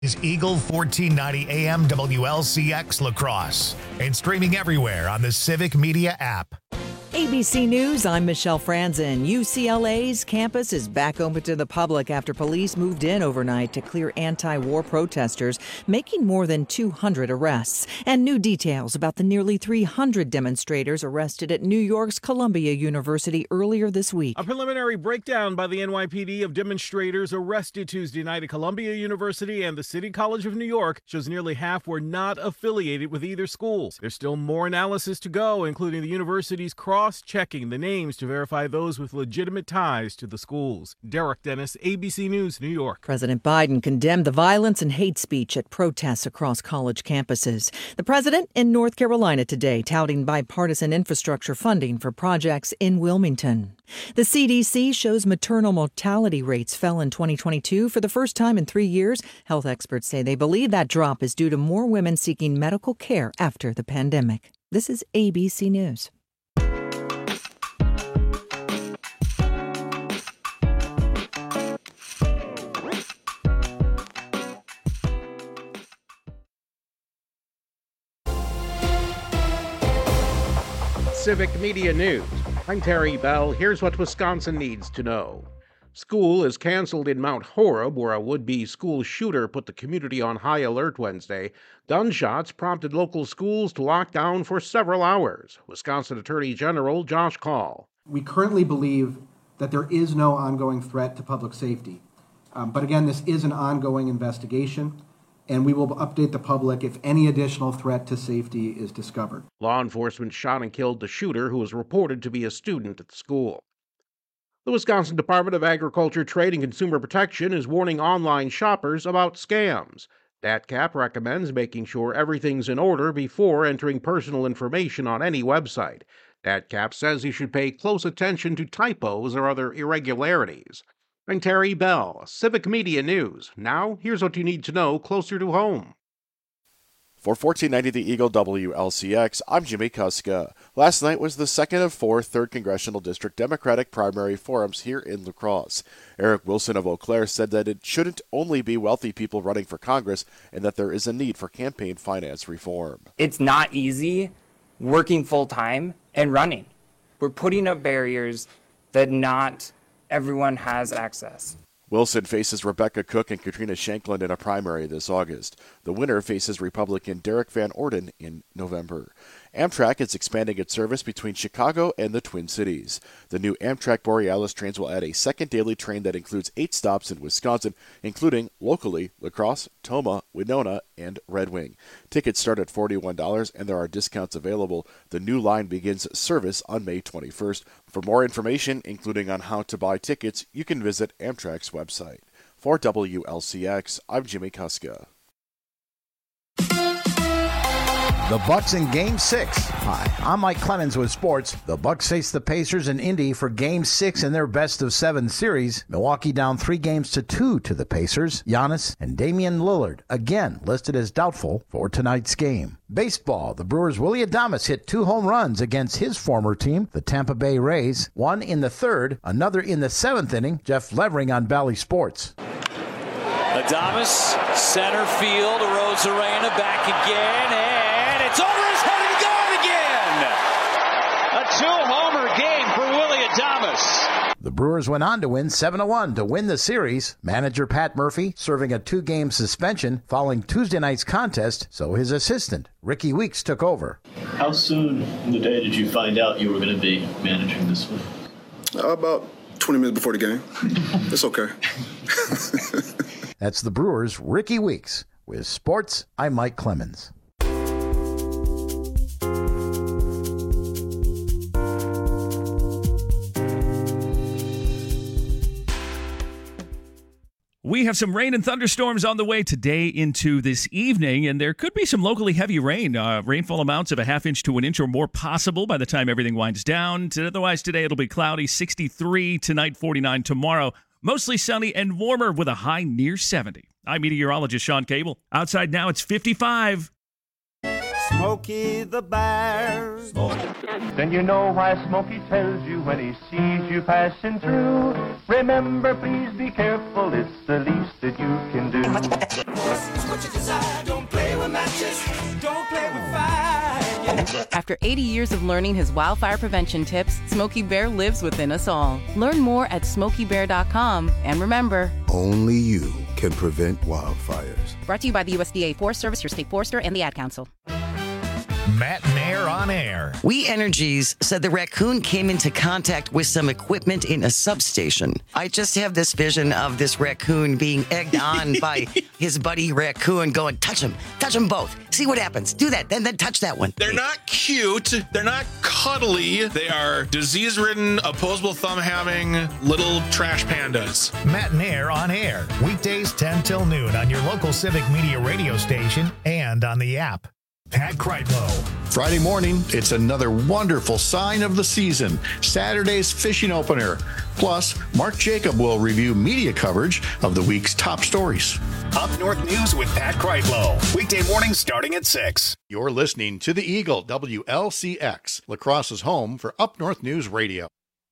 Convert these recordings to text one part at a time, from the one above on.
is Eagle 1490 AM WLCX La Crosse and streaming everywhere on the Civic Media app. ABC News, I'm Michelle Franzen. UCLA's campus is back open to the public after police moved in overnight to clear anti-war protesters, making more than 200 arrests. And new details about the nearly 300 demonstrators arrested at New York's Columbia University earlier this week. A preliminary breakdown by the NYPD of demonstrators arrested Tuesday night at Columbia University and the City College of New York shows nearly half were not affiliated with either school. There's still more analysis to go, including the university's cross-checking the names to verify those with legitimate ties to the schools. Derek Dennis, ABC News, New York. President Biden condemned the violence and hate speech at protests across college campuses. The president in North Carolina today touting bipartisan infrastructure funding for projects in Wilmington. The CDC shows maternal mortality rates fell in 2022 for the first time in 3 years. Health experts say they believe that drop is due to more women seeking medical care after the pandemic. This is ABC News. Civic Media News. I'm Terry Bell. Here's what Wisconsin needs to know. School is canceled in Mount Horeb, where a would-be school shooter put the community on high alert Wednesday. Gunshots prompted local schools to lock down for several hours. Wisconsin Attorney General Josh Kaul. We currently believe that there is no ongoing threat to public safety. But again, this is an ongoing investigation, and we will update the public if any additional threat to safety is discovered. Law enforcement shot and killed the shooter, who was reported to be a student at the school. The Wisconsin Department of Agriculture, Trade, and Consumer Protection is warning online shoppers about scams. DATCAP recommends making sure everything's in order before entering personal information on any website. DATCAP says you should pay close attention to typos or other irregularities. I'm Terry Bell, Civic Media News. Now, here's what you need to know closer to home. For 1490 The Eagle WLCX, I'm Jimmy Kuska. Last night was the second of four 3rd Congressional District Democratic primary forums here in La Crosse. Eric Wilson of Eau Claire said that it shouldn't only be wealthy people running for Congress and that there is a need for campaign finance reform. It's not easy working full-time and running. We're putting up barriers that not everyone has access. Wilson faces Rebecca Cook and Katrina Shanklin in a primary this August. The winner faces Republican Derek Van Orden in November. Amtrak is expanding its service between Chicago and the Twin Cities. The new Amtrak Borealis trains will add a second daily train that includes 8 stops in Wisconsin, including locally La Crosse, Tomah, Winona, and Red Wing. Tickets start at $41 and there are discounts available. The new line begins service on May 21st. For more information, including on how to buy tickets, you can visit Amtrak's website. For WLCX, I'm Jimmy Kuska. The Bucks in Game 6. Hi, I'm Mike Clemens with sports. The Bucks face the Pacers in Indy for Game 6 in their best-of-7 series. Milwaukee down 3-2 to the Pacers. Giannis and Damian Lillard, again listed as doubtful for tonight's game. Baseball, the Brewers' Willy Adames hit 2 home runs against his former team, the Tampa Bay Rays. One in the 3rd, another in the 7th inning. Jeff Levering on Bally Sports. Adames, center field, Arozarena back again, and it's over his head and gone again! A 2-homer game for Willy Adames. The Brewers went on to win 7-1 to win the series. Manager Pat Murphy serving a 2-game suspension following Tuesday night's contest, so his assistant, Ricky Weeks, took over. How soon in the day did you find out you were going to be managing this one? About 20 minutes before the game. It's okay. That's the Brewers' Ricky Weeks. With sports, I'm Mike Clemens. We have some rain and thunderstorms on the way today into this evening, and there could be some locally heavy rain. Rainfall amounts of a ½ inch to 1 inch or more possible by the time everything winds down. Otherwise, today it'll be cloudy, 63 tonight, 49 tomorrow. Mostly sunny and warmer with a high near 70. I'm meteorologist Sean Cable. Outside now, it's 55. Smokey the Bear. Then you know why Smokey tells you when he sees you passing through. Remember, please be careful, it's the least that you can do. What you desire, don't play with matches, don't play with fire. After 80 years of learning his wildfire prevention tips, Smokey Bear lives within us all. Learn more at SmokeyBear.com, and remember, only you can prevent wildfires. Brought to you by the USDA Forest Service, your state forester, and the Ad Council. Matt Mayer on air. We Energies said the raccoon came into contact with some equipment in a substation. I just have this vision of this raccoon being egged on by his buddy raccoon going, touch them both. See what happens. Do that, then touch that one. They're not cute. They're not cuddly. They are disease-ridden, opposable thumb-having little trash pandas. Matt Mayer on air. Weekdays 10 till noon on your local Civic Media radio station and on the app. Pat Kreitlow. Friday morning, it's another wonderful sign of the season. Saturday's fishing opener. Plus, Mark Jacob will review media coverage of the week's top stories. Up North News with Pat Kreitlow. Weekday morning starting at 6. You're listening to the Eagle, WLCX, La Crosse's home for Up North News Radio.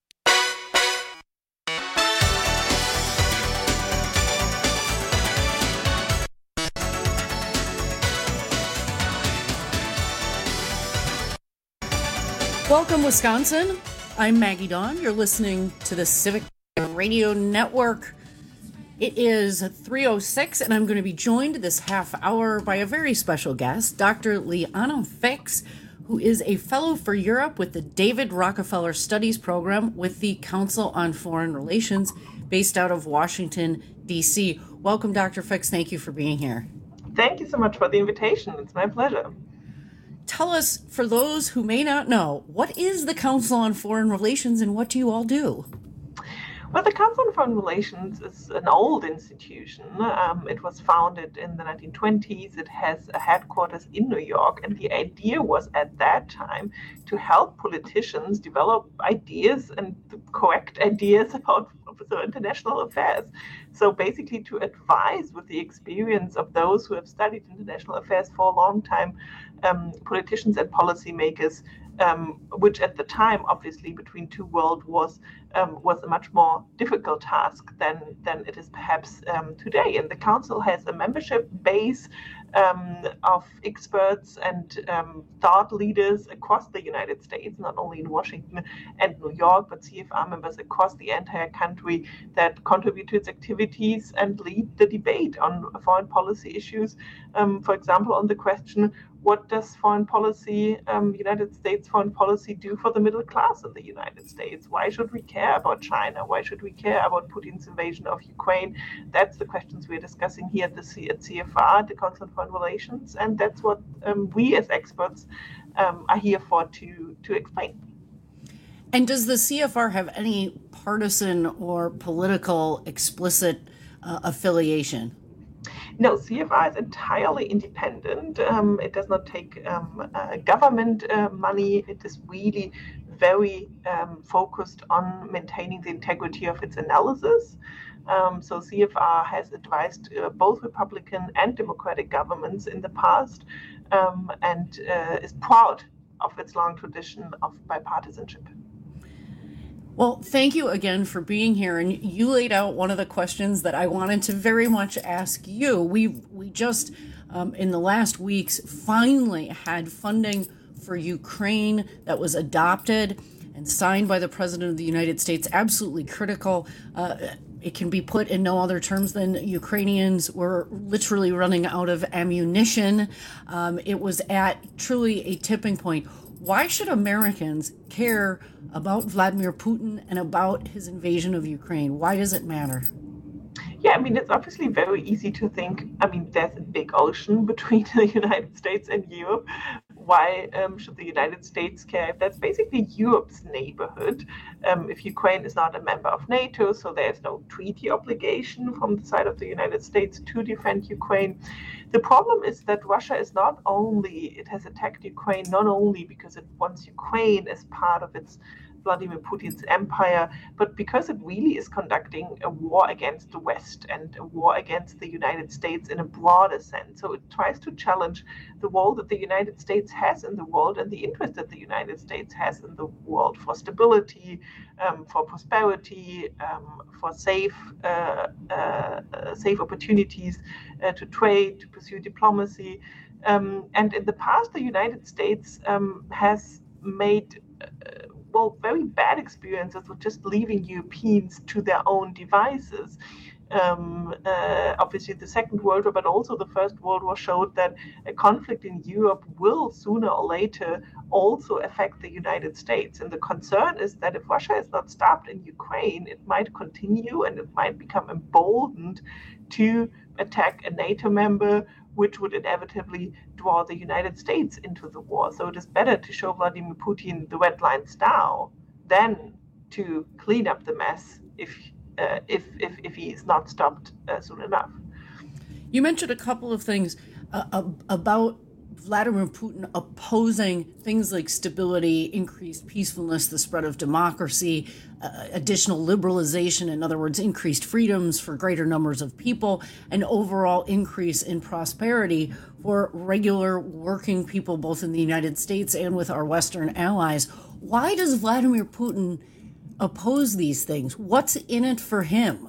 Welcome, Wisconsin. I'm Maggie Dawn. You're listening to the Civic Radio Network. It is 3:06, and I'm going to be joined this half hour by a very special guest, Dr. Liana Fix, who is a fellow for Europe with the David Rockefeller Studies Program with the Council on Foreign Relations, based out of Washington, D.C. Welcome, Dr. Fix. Thank you for being here. Thank you so much for the invitation. It's my pleasure. Tell us, for those who may not know, what is the Council on Foreign Relations and what do you all do? Well, the Council on Foreign Relations is an old institution. It was founded in the 1920s. It has a headquarters in New York. And the idea was at that time to help politicians develop ideas and the correct ideas about international affairs. So basically to advise with the experience of those who have studied international affairs for a long time, politicians and policymakers, which at the time, obviously, between two world wars, was a much more difficult task than it is perhaps today. And the Council has a membership base of experts and thought leaders across the United States, not only in Washington and New York, but CFR members across the entire country that contribute to its activities and lead the debate on foreign policy issues. For example, on the question, what does foreign policy, United States foreign policy, do for the middle class in the United States? Why should we care about China? Why should we care about Putin's invasion of Ukraine? That's the questions we're discussing here at CFR, the Council on Foreign Relations, and that's what we as experts are here for to explain. And does the CFR have any partisan or political explicit affiliation? No, CFR is entirely independent. It does not take government money. It is really very focused on maintaining the integrity of its analysis. So CFR has advised both Republican and Democratic governments in the past and is proud of its long tradition of bipartisanship. Well, thank you again for being here. And you laid out one of the questions that I wanted to very much ask you. We just, in the last weeks, finally had funding for Ukraine that was adopted and signed by the President of the United States. Absolutely critical. It can be put in no other terms than Ukrainians were literally running out of ammunition. It was at truly a tipping point. Why should Americans care about Vladimir Putin and about his invasion of Ukraine? Why does it matter? Yeah, I mean, it's obviously very easy to think, there's a big ocean between the United States and Europe. Why should the United States care? That's basically Europe's neighborhood. If Ukraine is not a member of NATO, so there's no treaty obligation from the side of the United States to defend Ukraine. The problem is that Russia is it has attacked Ukraine not only because it wants Ukraine as part of its Vladimir Putin's empire, but because it really is conducting a war against the West and a war against the United States in a broader sense. So it tries to challenge the role that the United States has in the world and the interest that the United States has in the world for stability, for prosperity, for safe opportunities to trade, to pursue diplomacy. And in the past, the United States has made very bad experiences with just leaving Europeans to their own devices. Obviously, the Second World War, but also the First World War showed that a conflict in Europe will sooner or later also affect the United States. And the concern is that if Russia is not stopped in Ukraine, it might continue and it might become emboldened to attack a NATO member, which would inevitably draw the United States into the war. So it is better to show Vladimir Putin the red lines now than to clean up the mess if he is not stopped soon enough. You mentioned a couple of things about Vladimir Putin opposing things like stability, increased peacefulness, the spread of democracy, additional liberalization, in other words, increased freedoms for greater numbers of people, an overall increase in prosperity for regular working people, both in the United States and with our Western allies. Why does Vladimir Putin oppose these things? What's in it for him?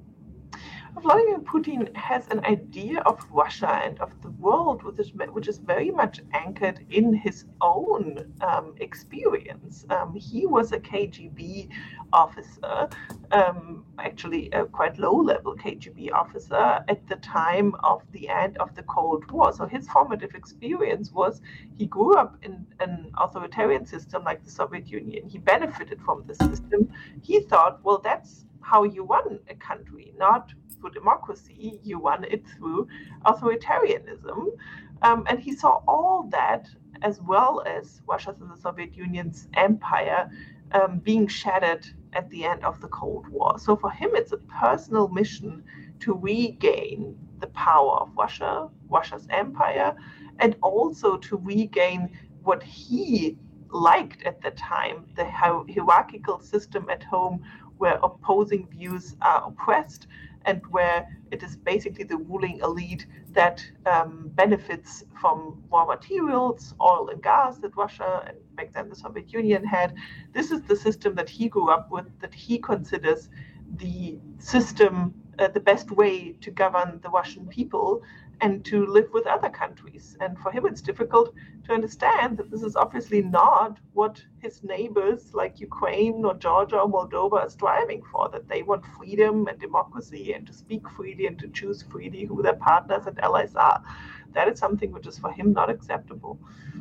Vladimir Putin has an idea of Russia and of the world which is very much anchored in his own experience. He was a KGB officer, actually a quite low-level KGB officer at the time of the end of the Cold War. So his formative experience was he grew up in an authoritarian system like the Soviet Union. He benefited from the system. He thought, well, that's how you run a country, not through democracy, you run it through authoritarianism. And he saw all that, as well as Russia's and the Soviet Union's empire, being shattered at the end of the Cold War. So for him, it's a personal mission to regain the power of Russia, Russia's empire, and also to regain what he liked at the time, the hierarchical system at home where opposing views are oppressed and where it is basically the ruling elite that benefits from raw materials, oil and gas that Russia and back then the Soviet Union had. This is the system that he grew up with, that he considers the system, the best way to govern the Russian people and to live with other countries. And for him, it's difficult to understand that this is obviously not what his neighbors like Ukraine or Georgia or Moldova are striving for, that they want freedom and democracy and to speak freely and to choose freely who their partners and allies are. That is something which is for him not acceptable.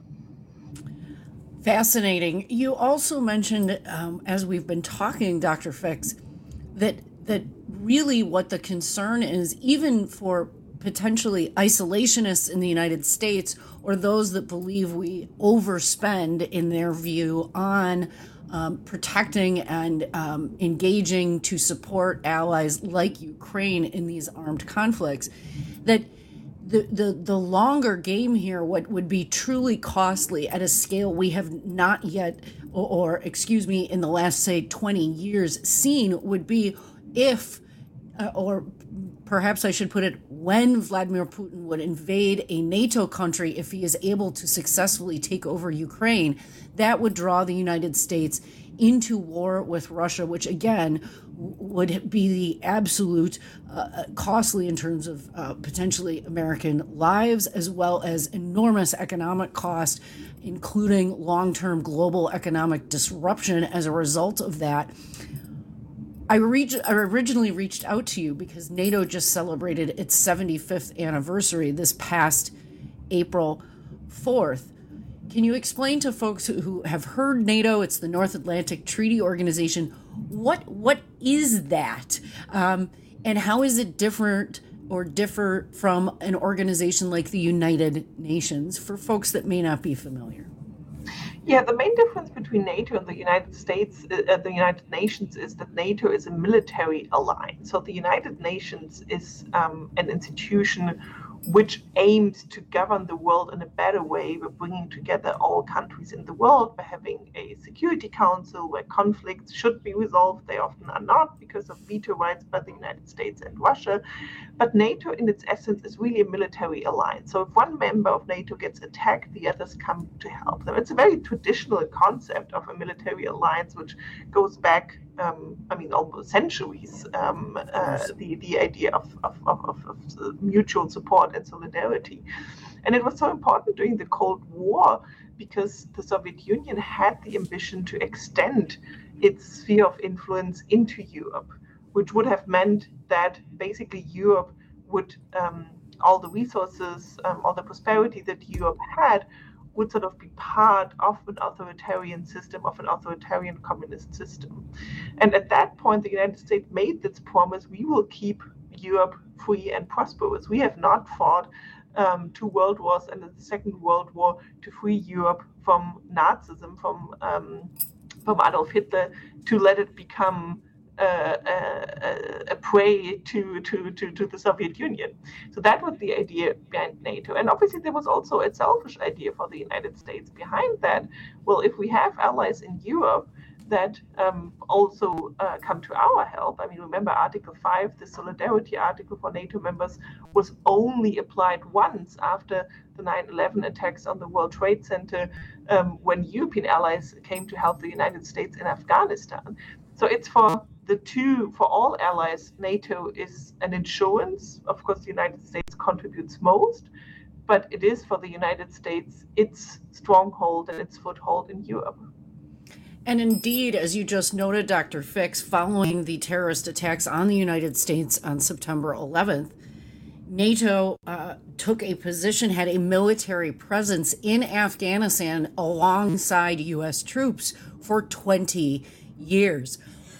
Fascinating. You also mentioned, as we've been talking, Dr. Fix, that really what the concern is, even for potentially isolationists in the United States or those that believe we overspend, in their view, on protecting and engaging to support allies like Ukraine in these armed conflicts, that the longer game here, what would be truly costly at a scale we have not yet, or in the last, say, 20 years seen, would be if, or perhaps I should put it, when Vladimir Putin would invade a NATO country, if he is able to successfully take over Ukraine, that would draw the United States into war with Russia, which again would be the absolute costly in terms of potentially American lives, as well as enormous economic cost, including long-term global economic disruption as a result of that. I originally reached out to you because NATO just celebrated its 75th anniversary this past April 4th. Can you explain to folks who have heard NATO, it's the North Atlantic Treaty Organization, what is that? And how is it different or differ from an organization like the United Nations for folks that may not be familiar? Yeah, the main difference between NATO and the United States, the United Nations, is that NATO is a military alliance. So the United Nations is an institution which aims to govern the world in a better way by bringing together all countries in the world, by having a Security Council where conflicts should be resolved. They often are not because of veto rights by the United States and Russia. But NATO, in its essence, is really a military alliance. So if one member of NATO gets attacked, the others come to help them. It's a very traditional concept of a military alliance, which goes back almost centuries, the idea of mutual support and solidarity. And it was so important during the Cold War because the Soviet Union had the ambition to extend its sphere of influence into Europe, which would have meant that basically Europe would, all the resources, all the prosperity that Europe had, would sort of be part of an authoritarian system, of an authoritarian communist system. And at that point, the United States made this promise: we will keep Europe free and prosperous. We have not fought 2 world wars and the Second World War to free Europe from Nazism, from Adolf Hitler, to let it become a prey to the Soviet Union. So that was the idea behind NATO. And obviously there was also a selfish idea for the United States behind that. Well, if we have allies in Europe that also come to our help. I mean, remember Article 5, the solidarity article for NATO members, was only applied once after the 9/11 attacks on the World Trade Center, when European allies came to help the United States in Afghanistan. So it's for all allies, NATO is an insurance. Of course, the United States contributes most, but it is for the United States its stronghold and its foothold in Europe. And indeed, as you just noted, Dr. Fix, following the terrorist attacks on the United States on September 11th, NATO took a position, had a military presence in Afghanistan alongside U.S. troops for 20 years.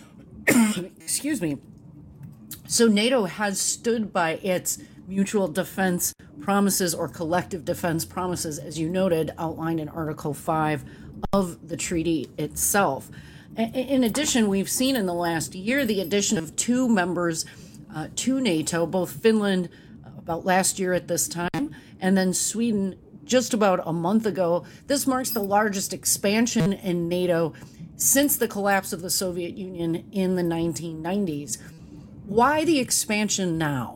Excuse me. So NATO has stood by its mutual defense promises or collective defense promises, as you noted, outlined in Article 5 of the treaty itself. In addition, we've seen in the last year the addition of 2 members to NATO, both Finland about last year at this time, and then Sweden just about a month ago. This marks the largest expansion in NATO since the collapse of the Soviet Union in the 1990s. Why the expansion now?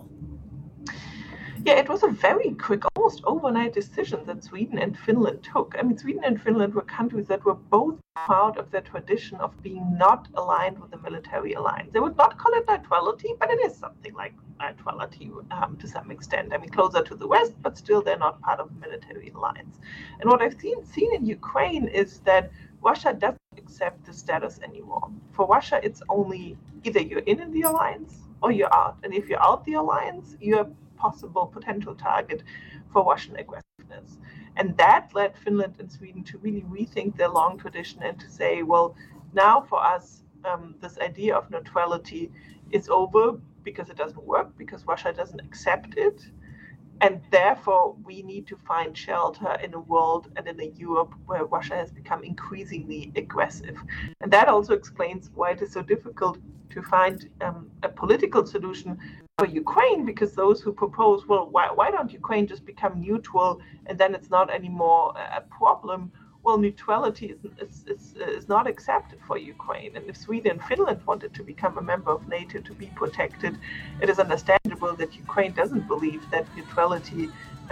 Yeah, it was a very quick, almost overnight decision that Sweden and Finland took. I mean, Sweden and Finland were countries that were both proud of their tradition of being not aligned with a military alliance. They would not call it neutrality, but it is something like neutrality to some extent. I mean, closer to the West, but still they're not part of a military alliance. And what I've seen in Ukraine is that Russia doesn't accept the status anymore. For Russia, it's only either you're in the alliance or you're out. And if you're out the alliance, you're a possible potential target for Russian aggressiveness. And that led Finland and Sweden to really rethink their long tradition and to say, well, now for us, this idea of neutrality is over because it doesn't work, because Russia doesn't accept it. And therefore, we need to find shelter in a world and in a Europe where Russia has become increasingly aggressive. And that also explains why it is so difficult to find a political solution for Ukraine, because those who propose, well, why don't Ukraine just become neutral and then it's not anymore a problem? Well, neutrality is not accepted for Ukraine. And if Sweden and Finland wanted to become a member of NATO to be protected, it is understandable that Ukraine doesn't believe that neutrality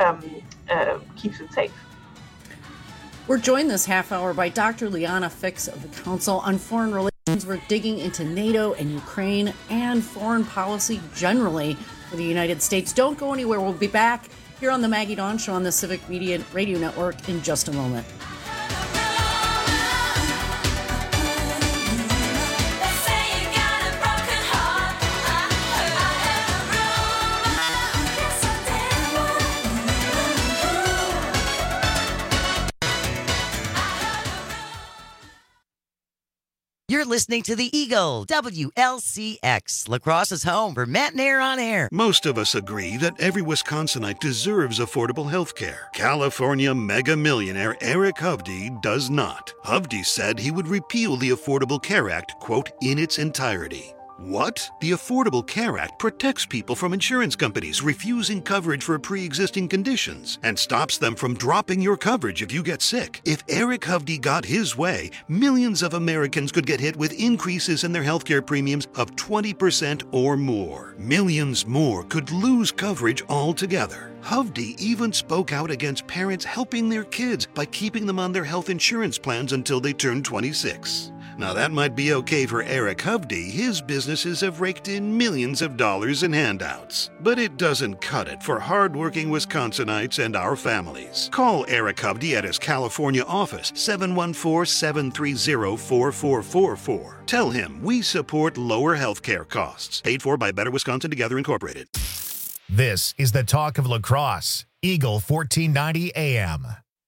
keeps it safe. We're joined this half hour by Dr. Liana Fix of the Council on Foreign Relations. We're digging into NATO and Ukraine and foreign policy generally for the United States. Don't go anywhere. We'll be back here on the Maggie Dawn Show on the Civic Media Radio Network in just a moment. You're listening to the Eagle, WLCX, La Crosse's home for Matt and Air on Air. Most of us agree that every Wisconsinite deserves affordable health care. California mega millionaire Eric Hovde does not. Hovde said he would repeal the Affordable Care Act, quote, in its entirety. What? The Affordable Care Act protects people from insurance companies refusing coverage for pre-existing conditions and stops them from dropping your coverage if you get sick. If Eric Hovde got his way, millions of Americans could get hit with increases in their healthcare premiums of 20% or more. Millions more could lose coverage altogether. Hovde even spoke out against parents helping their kids by keeping them on their health insurance plans until they turn 26. Now that might be okay for Eric Hovde. His businesses have raked in millions of dollars in handouts. But it doesn't cut it for hardworking Wisconsinites and our families. Call Eric Hovde at his California office, 714-730-4444. Tell him we support lower healthcare costs. Paid for by Better Wisconsin Together Incorporated. This is the talk of lacrosse. Eagle 1490 AM.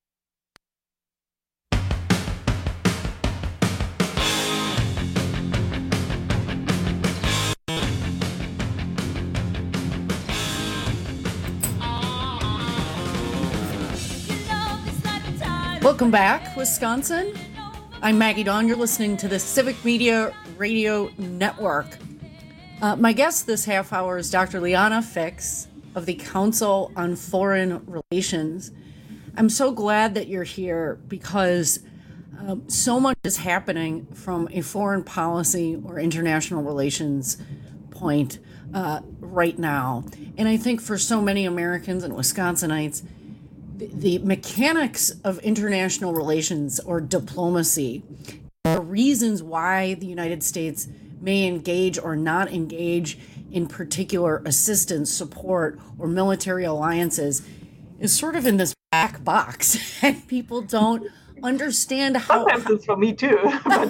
Welcome back, Wisconsin. I'm Maggie Dawn. You're listening to the Civic Media Radio Network. My guest this half hour is Dr. Liana Fix of the Council on Foreign Relations. I'm so glad that you're here because so much is happening from a foreign policy or international relations point right now. And I think for so many Americans and Wisconsinites, the mechanics of international relations or diplomacy, the reasons why the United States may engage or not engage in particular assistance, support, or military alliances is sort of in this black box, and people don't understand how. Sometimes it's for me too.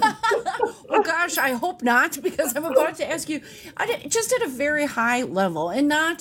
Oh gosh, I hope not, because I'm about to ask you, just at a very high level, and not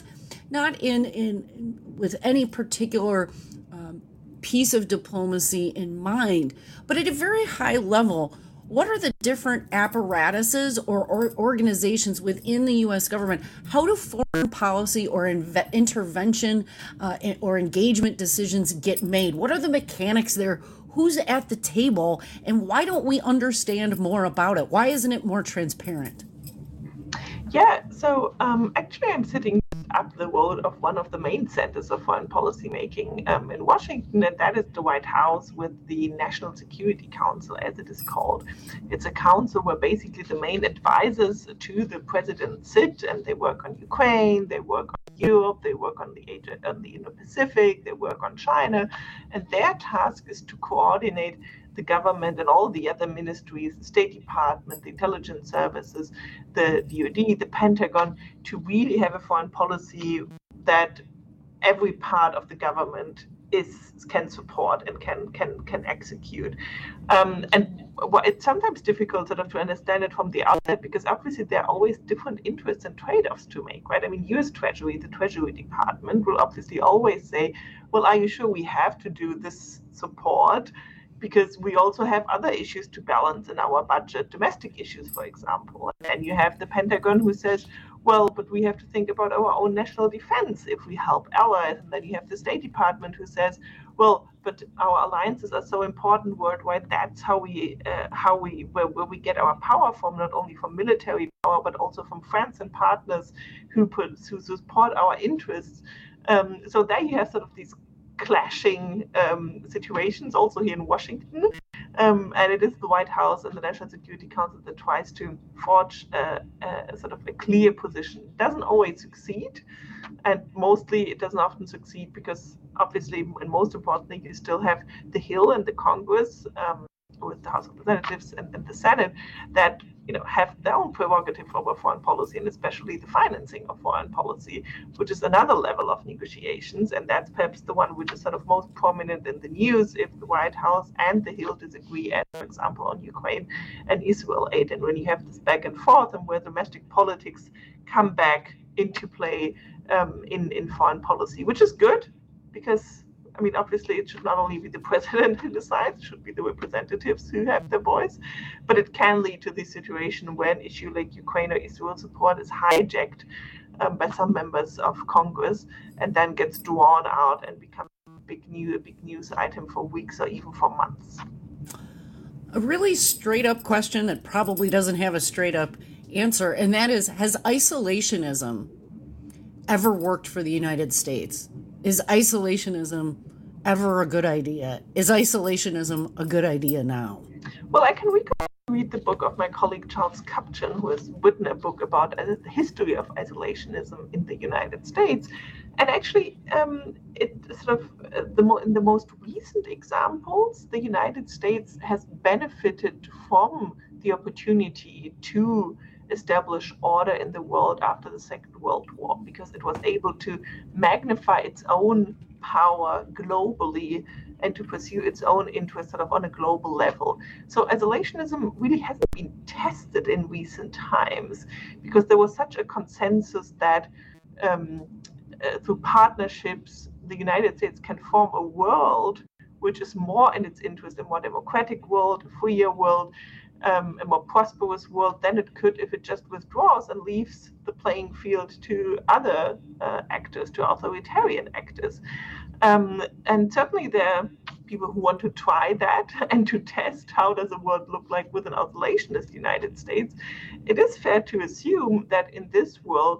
in with any particular piece of diplomacy in mind, but at a very high level, what are the different apparatuses or organizations within the U.S. government? How do foreign policy or intervention or engagement decisions get made? What are the mechanics there? Who's at the table? And why don't we understand more about it? Why isn't it more transparent? Yeah, so actually I'm sitting up the road of one of the main centers of foreign policy making in Washington, and that is the White House with the National Security Council, as it is called. It's a council where basically the main advisors to the president sit, and they work on Ukraine, they work on Europe, they work on the Indo-Pacific, they work on China, and their task is to coordinate the government and all the other ministries, the State Department, the intelligence services, the DoD, the Pentagon, to really have a foreign policy that every part of the government can support and can execute. And it's sometimes difficult sort of to understand it from the outset, because obviously there are always different interests and trade-offs to make, right? I mean, U.S. Treasury, the Treasury Department will obviously always say, well, are you sure we have to do this support? Because we also have other issues to balance in our budget, domestic issues, for example. And you have the Pentagon who says, well, but we have to think about our own national defense if we help allies. And then you have the State Department who says, well, but our alliances are so important worldwide. That's where we get our power from, not only from military power, but also from friends and partners who support our interests. So there you have sort of these clashing situations also here in Washington, and it is the White House and the National Security Council that tries to forge a sort of a clear position. It doesn't always succeed, and mostly it doesn't often succeed because obviously, and most importantly, you still have the Hill and the Congress with the House of Representatives and the Senate that have their own prerogative over foreign policy, and especially the financing of foreign policy, which is another level of negotiations. And that's perhaps the one which is sort of most prominent in the news if the White House and the Hill disagree, as for example, on Ukraine and Israel aid. And when you have this back and forth and where domestic politics come back into play in foreign policy, which is good because, I mean, obviously it should not only be the president who decides, it should be the representatives who have the voice, but it can lead to this situation where an issue like Ukraine or Israel support is hijacked by some members of Congress and then gets drawn out and becomes a big news item for weeks or even for months. A really straight up question that probably doesn't have a straight up answer, and that is, has isolationism ever worked for the United States? Is isolationism ever a good idea? Is isolationism a good idea now? Well, I can read the book of my colleague Charles Kupchan, who has written a book about the history of isolationism in the United States. And actually, it sort of in the most recent examples, the United States has benefited from the opportunity to establish order in the world after the Second World War, because it was able to magnify its own power globally and to pursue its own interests sort of on a global level. So isolationism really hasn't been tested in recent times because there was such a consensus that through partnerships, the United States can form a world which is more in its interest, a more democratic world, a freer world, a more prosperous world than it could if it just withdraws and leaves the playing field to other actors, to authoritarian actors. And certainly there are people who want to try that and to test how does a world look like with an isolationist United States. It is fair to assume that in this world,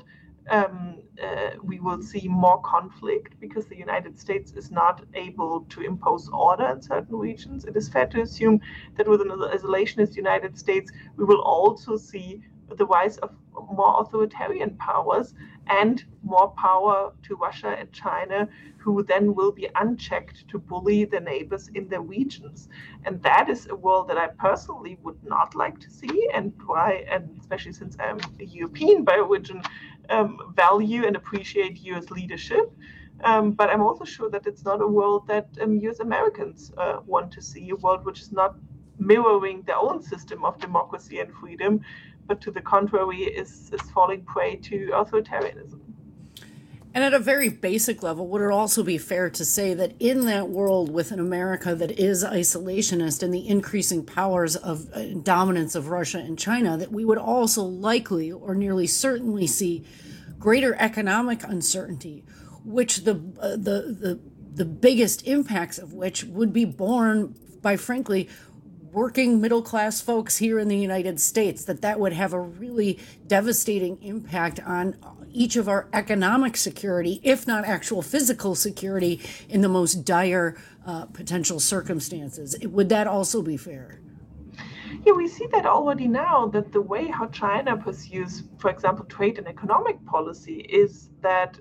we will see more conflict because the United States is not able to impose order in certain regions. It is fair to assume that with an isolationist United States, we will also see the rise of more authoritarian powers and more power to Russia and China, who then will be unchecked to bully their neighbors in their regions. And that is a world that I personally would not like to see, and why, and especially since I'm a European by origin, value and appreciate US leadership. But I'm also sure that it's not a world that US Americans want to see, a world which is not mirroring their own system of democracy and freedom, but to the contrary is falling prey to authoritarianism. And at a very basic level, would it also be fair to say that in that world with an America that is isolationist and the increasing powers of dominance of Russia and China, that we would also likely or nearly certainly see greater economic uncertainty, which the biggest impacts of which would be borne by, frankly, working middle-class folks here in the United States, that would have a really devastating impact on each of our economic security, if not actual physical security, in the most dire potential circumstances. Would that also be fair? Yeah, we see that already now, that the way how China pursues, for example, trade and economic policy is that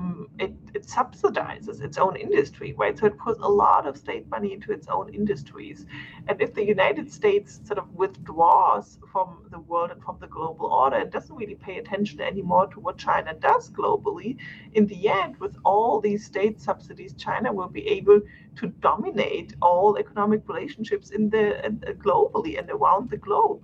it subsidizes its own industry, right? So it puts a lot of state money into its own industries. And if the United States sort of withdraws from the world and from the global order and doesn't really pay attention anymore to what China does globally, in the end, with all these state subsidies, China will be able to dominate all economic relationships globally and around the globe.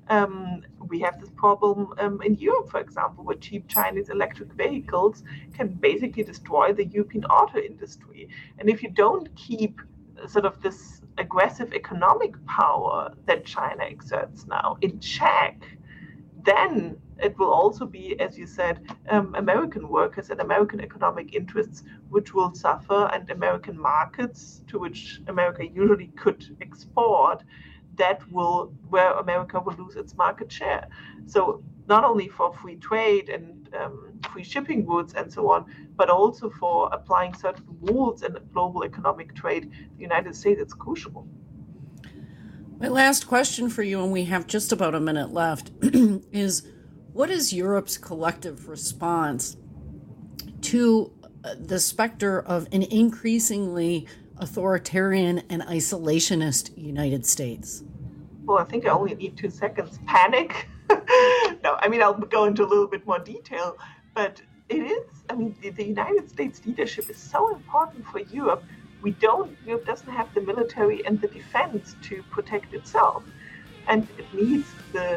We have this problem in Europe, for example, where cheap Chinese electric vehicles can basically destroy the European auto industry. And if you don't keep sort of this aggressive economic power that China exerts now in check, then it will also be, as you said, American workers and American economic interests which will suffer, and American markets to which America usually could export, where America will lose its market share. So not only for free trade and free shipping routes and so on, but also for applying certain rules in global economic trade, the United States is crucial. My last question for you, and we have just about a minute left, is what is Europe's collective response to the specter of an increasingly authoritarian and isolationist United States? Well, I think I only need 2 seconds. Panic? No, I mean, I'll go into a little bit more detail, but it is, I mean, the United States leadership is so important for Europe. Europe doesn't have the military and the defense to protect itself. And it needs the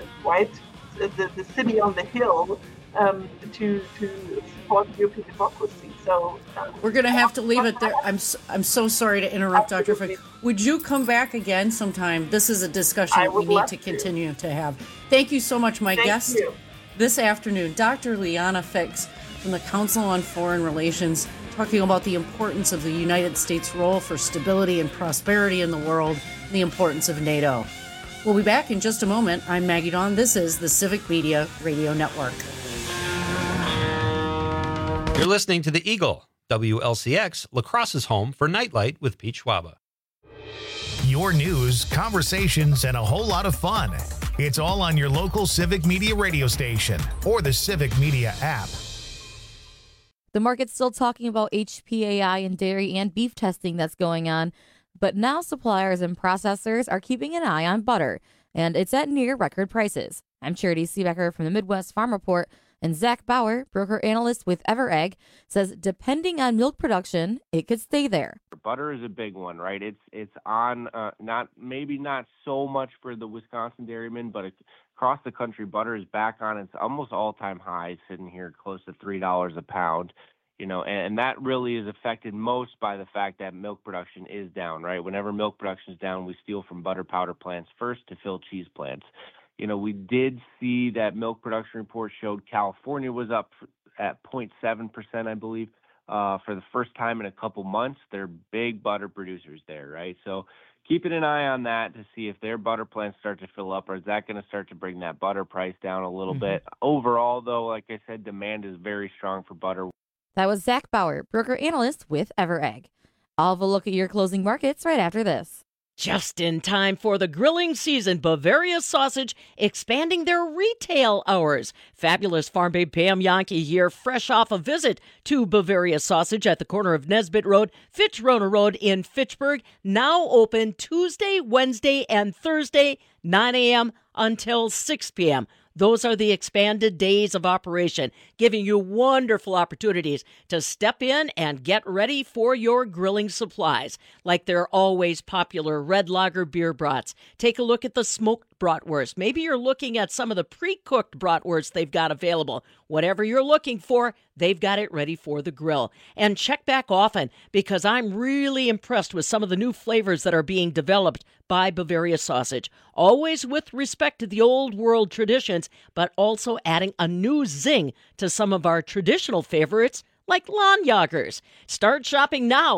city on the hill to support European democracy. So we're going to have to leave it there. I'm so sorry to interrupt, Dr. Fick. Would you come back again sometime? This is a discussion that we need to continue to have. Thank you so much. My guest this afternoon, Dr. Liana Fix from the Council on Foreign Relations, talking about the importance of the United States' role for stability and prosperity in the world and the importance of NATO. We'll be back in just a moment. I'm Maggie Dawn. This is the Civic Media Radio Network. You're listening to The Eagle, WLCX, La Crosse's home for Nightlight with Pete Schwaba. Your news, conversations, and a whole lot of fun. It's all on your local Civic Media radio station or the Civic Media app. The market's still talking about HPAI and dairy and beef testing that's going on, but now suppliers and processors are keeping an eye on butter, and it's at near record prices. I'm Charity Seebecker from the Midwest Farm Report, and Zach Bauer, broker analyst with EverEgg, says depending on milk production, it could stay there. Butter is a big one, right? It's on not so much for the Wisconsin dairymen, but across the country, butter is back on its almost all-time high, sitting here close to $3 a pound. And that really is affected most by the fact that milk production is down, right? Whenever milk production is down, we steal from butter powder plants first to fill cheese plants. We did see that milk production report showed California was up at 0.7%, I believe, for the first time in a couple months. They're big butter producers there, right? So keeping an eye on that to see if their butter plants start to fill up, or is that going to start to bring that butter price down a little bit? Overall, though, like I said, demand is very strong for butter. That was Zach Bauer, broker analyst with EverEgg. I'll have a look at your closing markets right after this. Just in time for the grilling season, Bavaria Sausage expanding their retail hours. Fabulous farm babe Pam Yankee here, fresh off a visit to Bavaria Sausage at the corner of Nesbitt Road, Fitzroy Road in Fitchburg. Now open Tuesday, Wednesday, and Thursday, 9 a.m. until 6 p.m. Those are the expanded days of operation, giving you wonderful opportunities to step in and get ready for your grilling supplies, like their always popular red lager beer brats. Take a look at the smoked bratwurst. Maybe you're looking at some of the pre-cooked bratwurst they've got available. Whatever you're looking for, they've got it ready for the grill. And check back often, because I'm really impressed with some of the new flavors that are being developed by Bavaria Sausage. Always with respect to the old world traditions, but also adding a new zing to some of our traditional favorites, like lawn joggers. Start shopping now,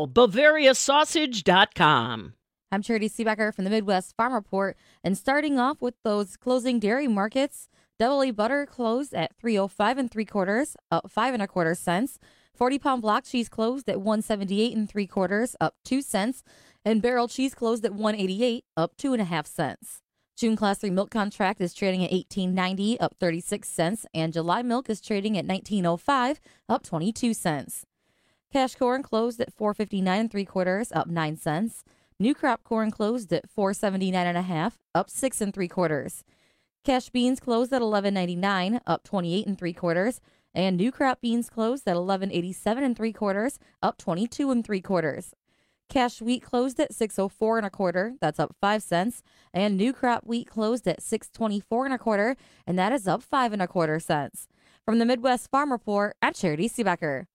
BavariaSausage.com. I'm Charity Seebecker from the Midwest Farm Report, and starting off with those closing dairy markets, Double A butter closed at $3.05 3/4, up 5 1/4 cents. 40-pound block cheese closed at $1.78 3/4, up 2 cents, and barrel cheese closed at $1.88, up 2.5 cents. June Class 3 milk contract is trading at $18.90, up 36 cents, and July milk is trading at $19.05, up 22 cents. Cash corn closed at $4.59 3/4, up 9 cents. New crop corn closed at $4.79 1/2, up 6 3/4. Cash beans closed at $11.99, up 28 3/4, and new crop beans closed at $11.87 3/4, up 22 3/4. Cash wheat closed at $6.04 1/4, that's up 5 cents, and new crop wheat closed at $6.24 1/4, and that is up 5 1/4 cents. From the Midwest Farm Report, I'm Charity Seebecker.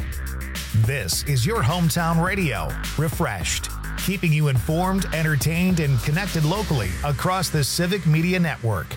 This is your hometown radio, refreshed, keeping you informed, entertained, and connected locally across the Civic Media Network.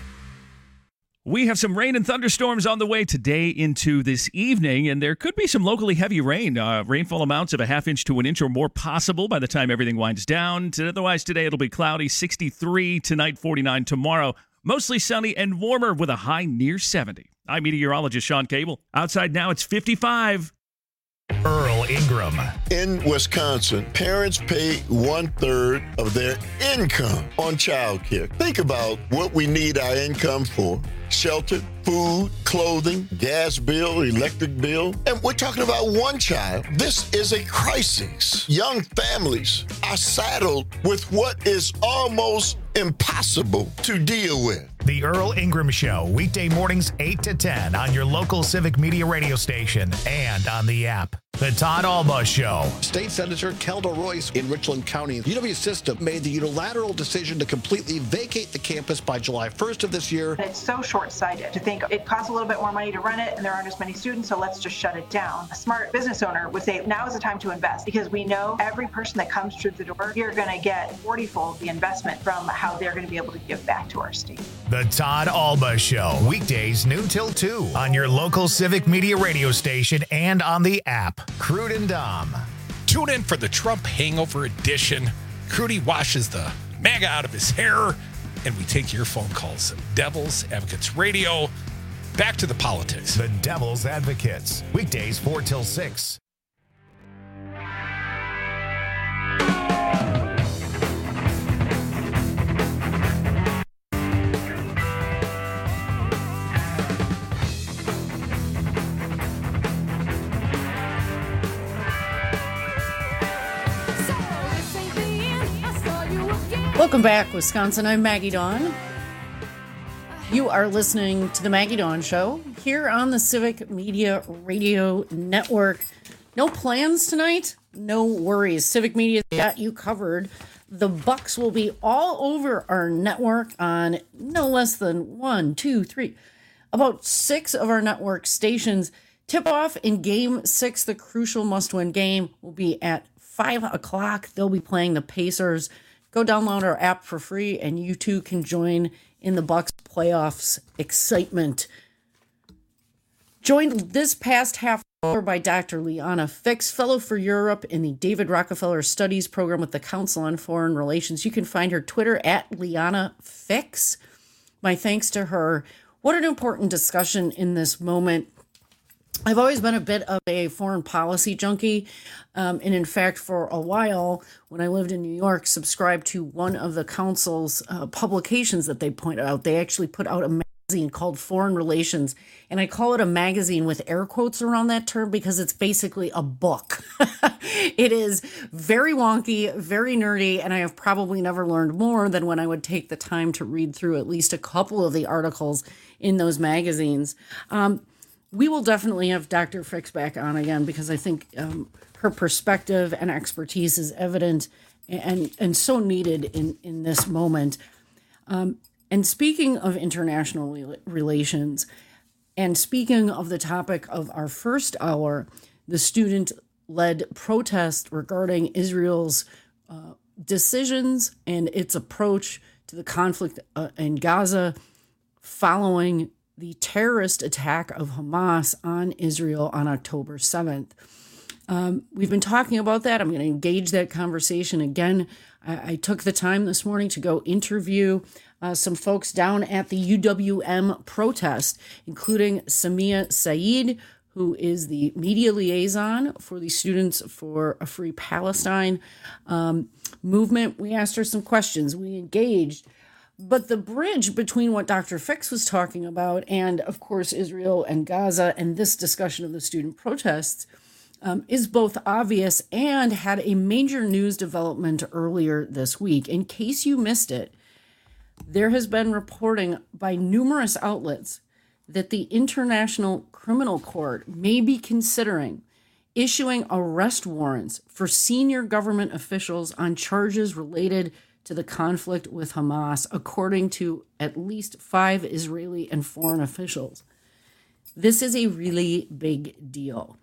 We have some rain and thunderstorms on the way today into this evening, and there could be some locally heavy rain. Rainfall amounts of a ½ inch to an inch or more possible by the time everything winds down. Otherwise, today it'll be cloudy, 63 tonight, 49 tomorrow. Mostly sunny and warmer with a high near 70. I'm meteorologist Sean Cable. Outside now, it's 55. Earl Ingram. In Wisconsin, parents pay 1/3 of their income on childcare. Think about what we need our income for. Shelter, food, clothing, gas bill, electric bill. And we're talking about one child. This is a crisis. Young families are saddled with what is almost impossible to deal with. The Earl Ingram Show, weekday mornings 8 to 10 on your local Civic Media radio station and on the app. The Todd Alba Show. State Senator Kelda Royce in Richland County. UW System made the unilateral decision to completely vacate the campus by July 1st of this year. It's so short-sighted to think it costs a little bit more money to run it and there aren't as many students, so let's just shut it down. A smart business owner would say now is the time to invest, because we know every person that comes through the door, you're going to get 40-fold the investment from how they're going to be able to give back to our state. The Todd Alba Show, weekdays noon till 2 on your local Civic Media radio station and on the app. Crude and Dom. Tune in for the Trump Hangover Edition. Crudy washes the MAGA out of his hair and we take your phone calls. Devil's Advocates Radio. Back to the politics. The Devil's Advocates. Weekdays 4 till 6. Welcome back, Wisconsin. I'm Maggie Dawn. You are listening to the Maggie Dawn Show here on the Civic Media Radio Network. No plans tonight? No worries. Civic Media's got you covered. The Bucks will be all over our network on no less than about 6 of our network stations. Tip-off in Game 6, the crucial must-win game, will be at 5 o'clock. They'll be playing the Pacers. Go download our app for free, and you too can join in the Bucks playoffs excitement. Joined this past half hour by Dr. Liana Fix, Fellow for Europe in the David Rockefeller Studies Program with the Council on Foreign Relations. You can find her Twitter at Liana Fix. My thanks to her. What an important discussion in this moment. I've always been a bit of a foreign policy junkie, and in fact, for a while, when I lived in New York, subscribed to one of the council's publications that they pointed out. They actually put out a magazine called Foreign Relations, and I call it a magazine with air quotes around that term because it's basically a book. It is very wonky, very nerdy, and I have probably never learned more than when I would take the time to read through at least a couple of the articles in those magazines. We will definitely have Dr. Fix back on again because I think her perspective and expertise is evident and so needed in this moment. And speaking of international relations, and speaking of the topic of our first hour, the student-led protest regarding Israel's decisions and its approach to the conflict in Gaza following the terrorist attack of Hamas on Israel on October 7th. We've been talking about that. I'm going to engage that conversation again. I took the time this morning to go interview some folks down at the UWM protest, including Samia Saeed, who is the media liaison for the Students for a Free Palestine movement. We asked her some questions. We engaged. But the bridge between what Dr. Fix was talking about and, of course, Israel and Gaza and this discussion of the student protests is both obvious and had a major news development earlier this week. In case you missed it, there has been reporting by numerous outlets that the International Criminal Court may be considering issuing arrest warrants for senior government officials on charges related to the conflict with Hamas, according to at least 5 Israeli and foreign officials. This is a really big deal.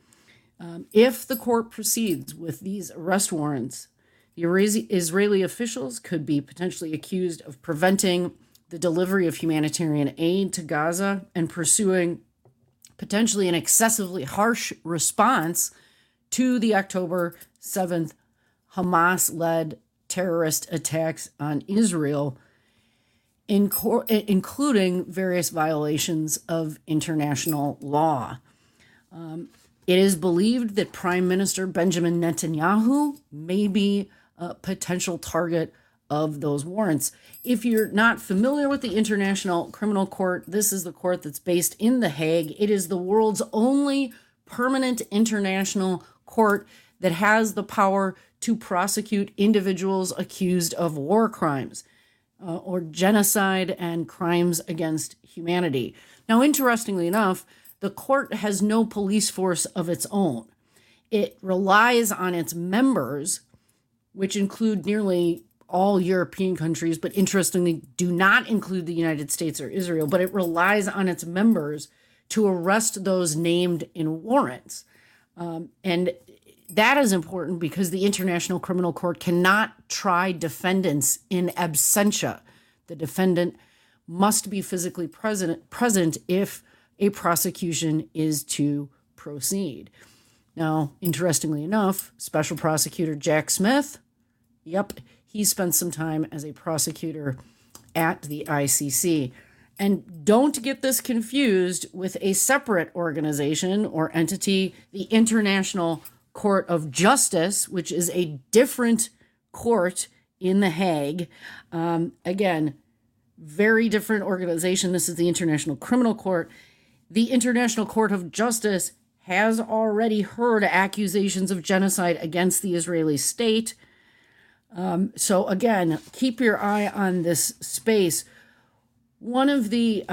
If the court proceeds with these arrest warrants, the Israeli officials could be potentially accused of preventing the delivery of humanitarian aid to Gaza and pursuing potentially an excessively harsh response to the October 7th Hamas-led terrorist attacks on Israel, including various violations of international law. It is believed that Prime Minister Benjamin Netanyahu may be a potential target of those warrants. If you're not familiar with the International Criminal Court, this is the court that's based in The Hague. It is the world's only permanent international court that has the power to prosecute individuals accused of war crimes or genocide and crimes against humanity. Now, interestingly enough, the court has no police force of its own. It relies on its members, which include nearly all European countries, but interestingly do not include the United States or Israel, but it relies on its members to arrest those named in warrants. And that is important because the International Criminal Court cannot try defendants in absentia. The defendant must be physically present if a prosecution is to proceed. Now, interestingly enough, Special Prosecutor Jack Smith, he spent some time as a prosecutor at the ICC. And don't get this confused with a separate organization or entity, the International Court of Justice, which is a different court in The Hague. Again, very different organization. This is the International Criminal Court. The International Court of Justice has already heard accusations of genocide against the Israeli state. So again, keep your eye on this space. One of the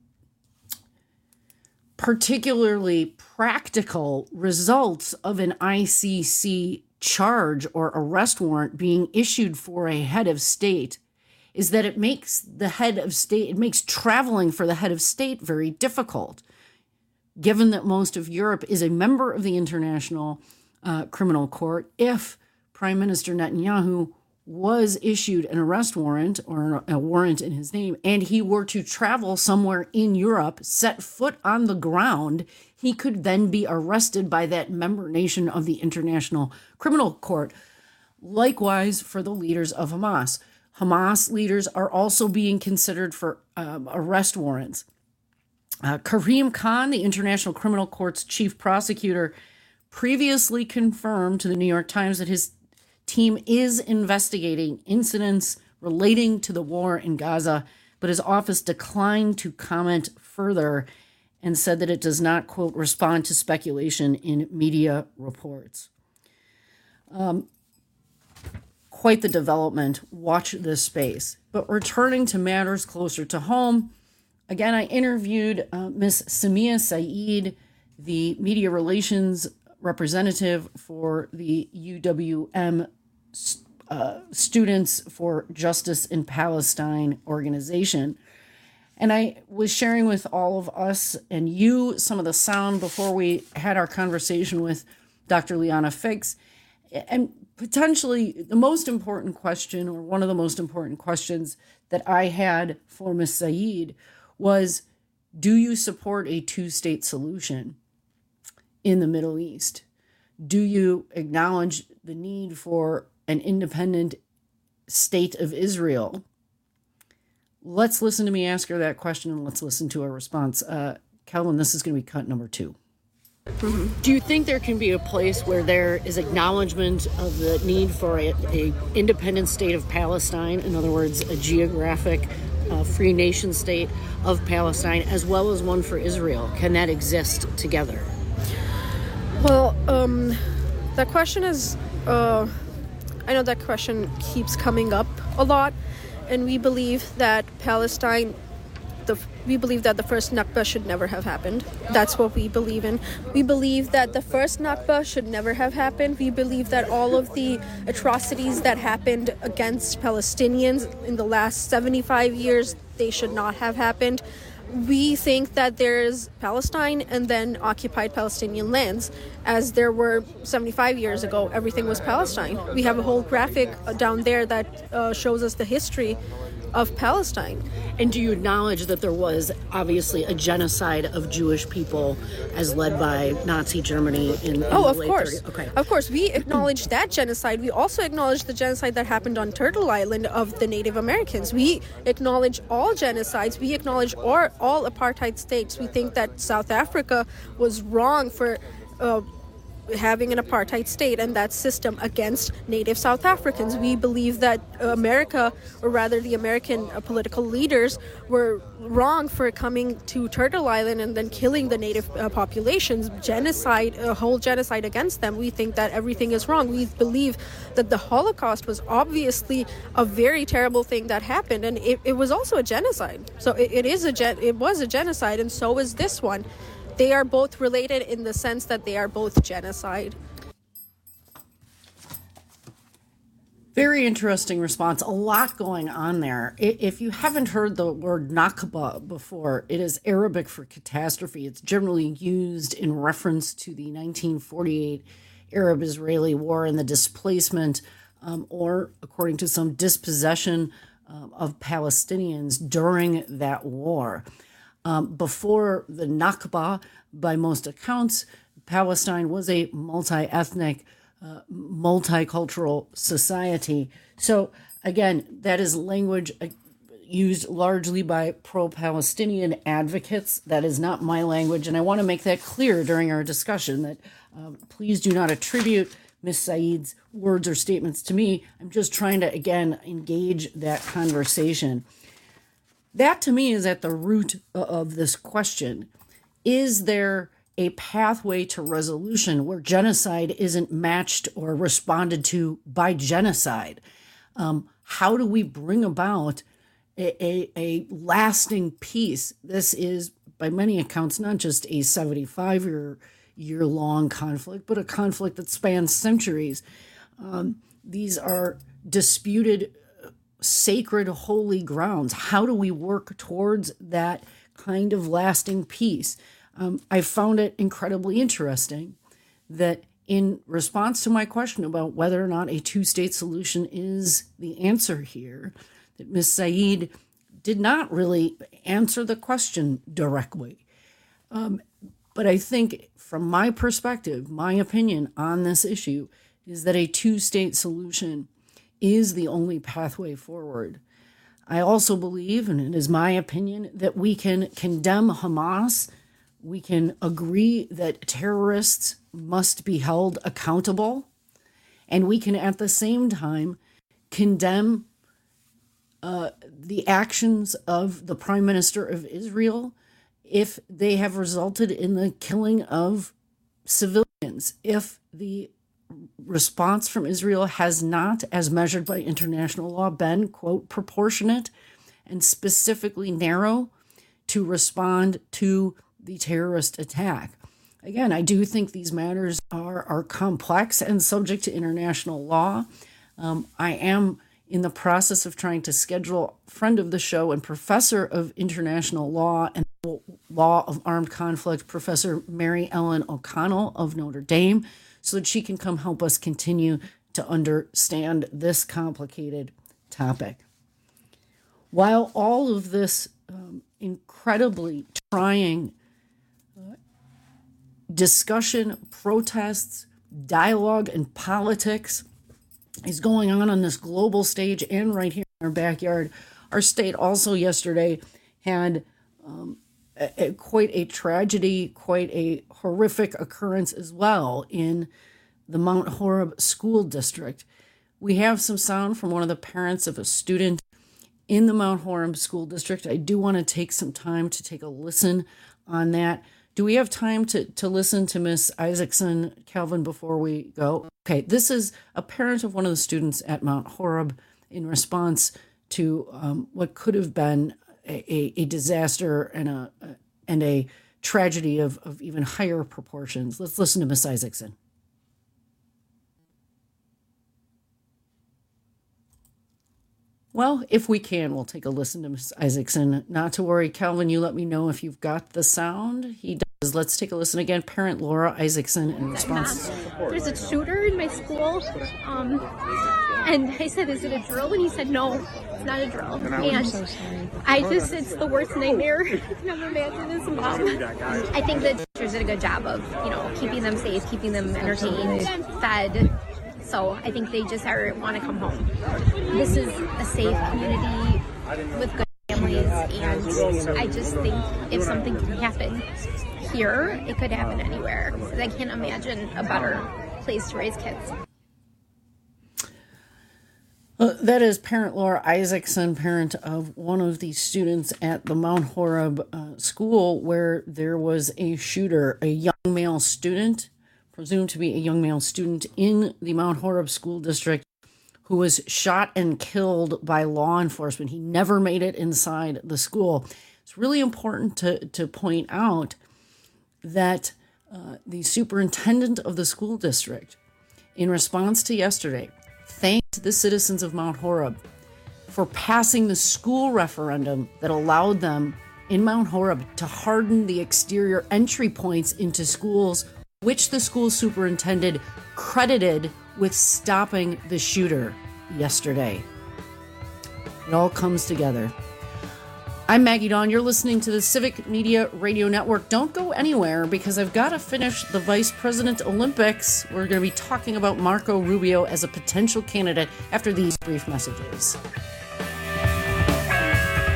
particularly practical results of an ICC charge or arrest warrant being issued for a head of state is that it makes traveling for the head of state very difficult, given that most of Europe is a member of the International Criminal Court. If Prime Minister Netanyahu was issued an arrest warrant or a warrant in his name, and he were to travel somewhere in Europe, set foot on the ground, he could then be arrested by that member nation of the International Criminal Court. Likewise for the leaders of Hamas. Hamas leaders are also being considered for arrest warrants. Karim Khan, the International Criminal Court's chief prosecutor, previously confirmed to the New York Times that his team is investigating incidents relating to the war in Gaza, but his office declined to comment further and said that it does not, quote, respond to speculation in media reports. Quite the development. Watch this space. But returning to matters closer to home, again, I interviewed Miss Samia Saeed, the media relations representative for the UWM Students for Justice in Palestine organization. And I was sharing with all of us and you some of the sound before we had our conversation with Dr. Liana Fix. And potentially the most important question, or one of the most important questions that I had for Ms. Saeed was, do you support a two-state solution in the Middle East? Do you acknowledge the need for an independent state of Israel? Let's listen to me ask her that question, and let's listen to her response. Kelvin, this is going to be cut number 2. Do you think there can be a place where there is acknowledgement of the need for a independent state of Palestine, in other words, a geographic free nation state of Palestine, as well as one for Israel? Can that exist together? Well, that question is, I know that question keeps coming up a lot, and we believe that Palestine, we believe that the first Nakba should never have happened. That's what we believe in. We believe that the first Nakba should never have happened. We believe that all of the atrocities that happened against Palestinians in the last 75 years, they should not have happened. We think that there's Palestine and then occupied Palestinian lands. As there were 75 years ago, everything was Palestine. We have a whole graphic down there that shows us the history of Palestine. And do you acknowledge that there was obviously a genocide of Jewish people as led by Nazi Germany in the of late course. 30s? Okay. Of course, we acknowledge that genocide. We also acknowledge the genocide that happened on Turtle Island of the Native Americans. We acknowledge all genocides. We acknowledge all apartheid states. We think that South Africa was wrong for having an apartheid state and that system against native South Africans. We believe that America, or rather the American political leaders, were wrong for coming to Turtle Island and then killing the native populations, genocide, a whole genocide against them. We think that everything is wrong. We believe that the Holocaust was obviously a very terrible thing that happened, and it was also a genocide. So it was a genocide, and so is this one. They are both related in the sense that they are both genocide. Very interesting response. A lot going on there. If you haven't heard the word Nakba before, it is Arabic for catastrophe. It's generally used in reference to the 1948 Arab-Israeli War and the displacement, or according to some dispossession of Palestinians during that war. Before the Nakba, by most accounts, Palestine was a multi-ethnic, multicultural society. So again, that is language, used largely by pro-Palestinian advocates. That is not my language, and I want to make that clear during our discussion that please do not attribute Ms. Saeed's words or statements to me. I'm just trying to, again, engage that conversation. That, to me, is at the root of this question. Is there a pathway to resolution where genocide isn't matched or responded to by genocide? How do we bring about a lasting peace? This is, by many accounts, not just a 75-year-long conflict, but a conflict that spans centuries. These are disputed, sacred, holy grounds. How do we work towards that kind of lasting peace? I found it incredibly interesting that in response to my question about whether or not a two-state solution is the answer here, that Ms. Saeed did not really answer the question directly. But I think from my perspective, my opinion on this issue is that a two-state solution is the only pathway forward. I also believe, and it is my opinion, that we can condemn Hamas. We can agree that terrorists must be held accountable, and we can at the same time condemn the actions of the Prime Minister of Israel if they have resulted in the killing of civilians, if the response from Israel has not, as measured by international law, been, quote, proportionate and specifically narrow to respond to the terrorist attack. Again, I do think these matters are complex and subject to international law. I am in the process of trying to schedule a friend of the show and professor of international law and law of armed conflict, Professor Mary Ellen O'Connell of Notre Dame, so that she can come help us continue to understand this complicated topic. While all of this incredibly trying discussion, protests, dialogue, and politics is going on this global stage and right here in our backyard, our state also yesterday had quite a tragedy, quite a horrific occurrence as well in the Mount Horeb School District. We have some sound from one of the parents of a student in the Mount Horeb School District. I do want to take some time to take a listen on that. Do we have time to listen to Miss Isaacson, Calvin, before we go? Okay, this is a parent of one of the students at Mount Horeb in response to what could have been a disaster and a tragedy of even higher proportions. Let's listen to Miss Isaacson. Well, if we can, we'll take a listen to Ms. Isaacson. Not to worry, Calvin, you let me know if you've got the sound. He does. Let's take a listen again. Parent Laura Isaacson in response. There's a shooter in my school, and I said, is it a drill? And he said, no, it's not a drill. And it's the worst nightmare I can ever imagine as a mom. I think the teachers did a good job of, keeping them safe, keeping them entertained, fed. So I think they just want to come home. This is a safe community with good families, and I just think if something can happen here, it could happen anywhere. I can't imagine a better place to raise kids. That is parent Laura Isaacson, parent of one of the students at the Mount Horeb school where there was a shooter, a young male student, presumed to be a young male student in the Mount Horeb School District, who was shot and killed by law enforcement. He never made it inside the school. It's really important to point out that the superintendent of the school district, in response to yesterday, thanked the citizens of Mount Horeb for passing the school referendum that allowed them in Mount Horeb to harden the exterior entry points into schools, which the school superintendent credited with stopping the shooter yesterday. It all comes together. I'm Maggie Dawn. You're listening to the Civic Media Radio Network. Don't go anywhere because I've got to finish the Vice President Olympics. We're going to be talking about Marco Rubio as a potential candidate after these brief messages.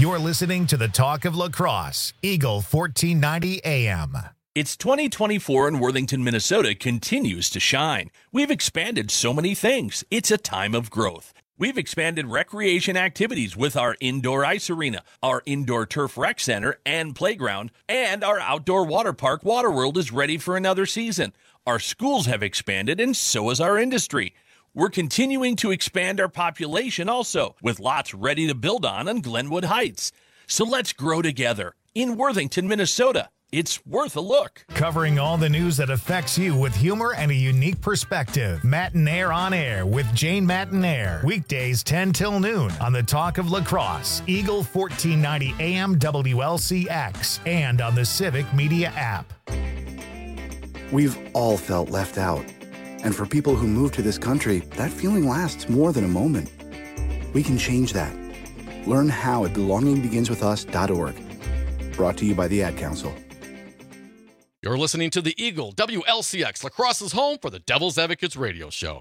You're listening to the Talk of Lacrosse, Eagle 1490 AM. It's 2024 and Worthington, Minnesota continues to shine. We've expanded so many things. It's a time of growth. We've expanded recreation activities with our indoor ice arena, our indoor turf rec center and playground, and our outdoor water park, Waterworld, is ready for another season. Our schools have expanded, and so has our industry. We're continuing to expand our population also, with lots ready to build on Glenwood Heights. So let's grow together in Worthington, Minnesota. It's worth a look. Covering all the news that affects you with humor and a unique perspective. Matinaire on Air with Jane Matinaire. Weekdays 10 till noon on the Talk of Lacrosse, Eagle 1490 AM WLCX, and on the Civic Media app. We've all felt left out. And for people who move to this country, that feeling lasts more than a moment. We can change that. Learn how at belongingbeginswithus.org. Brought to you by the Ad Council. You're listening to the Eagle WLCX, Lacrosse's home for the Devil's Advocates radio show.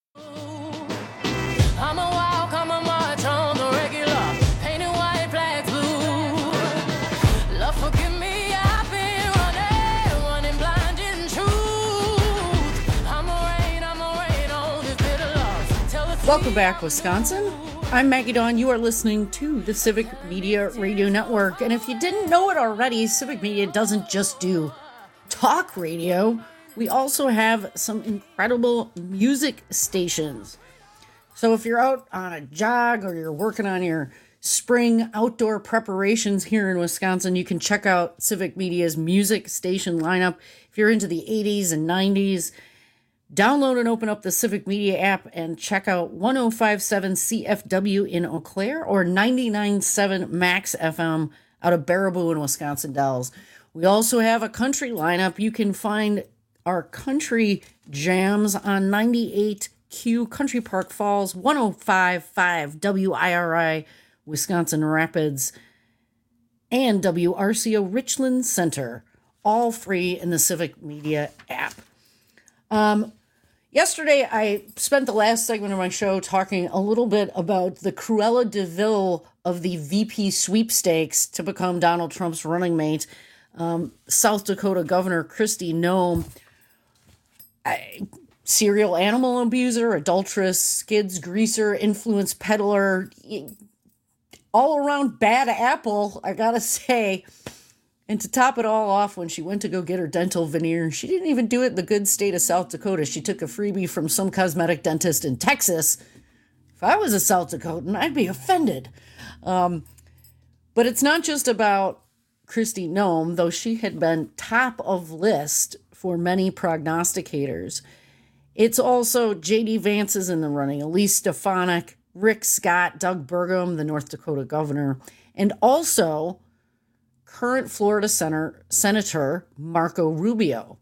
I'm a walk, I'm a march on the regular, painted white flags blue. Love, forgive me, I've been running blind in truth. I'm a rain on this bitter loss. Welcome back, Wisconsin. I'm Maggie Dawn. You are listening to the Civic Media Radio Network. And if you didn't know it already, Civic Media doesn't just do talk radio. We also have some incredible music stations. So if you're out on a jog or you're working on your spring outdoor preparations here in Wisconsin, you can check out Civic Media's music station lineup. If you're into the 80s and 90s, download and open up the Civic Media app and check out 105.7 CFW in Eau Claire or 99.7 Max FM out of Baraboo in Wisconsin Dells. We also have a country lineup. You can find our country jams on 98Q Country Park Falls, 105.5 WIRI Wisconsin Rapids, and WRCO Richland Center, all free in the Civic Media app. Yesterday, I spent the last segment of my show talking a little bit about the Cruella de Vil of the VP sweepstakes to become Donald Trump's running mate. South Dakota Governor Kristi Noem, serial animal abuser, adulteress, skids greaser, influence peddler, all around bad apple, I gotta say. And to top it all off, when she went to go get her dental veneer, she didn't even do it in the good state of South Dakota. She took a freebie from some cosmetic dentist in Texas. If I was a South Dakotan, I'd be offended. But it's not just about Kristi Noem, though she had been top of list for many prognosticators. It's also J.D. Vance is in the running, Elise Stefanik, Rick Scott, Doug Burgum, the North Dakota governor, and also current Florida Senator Marco Rubio.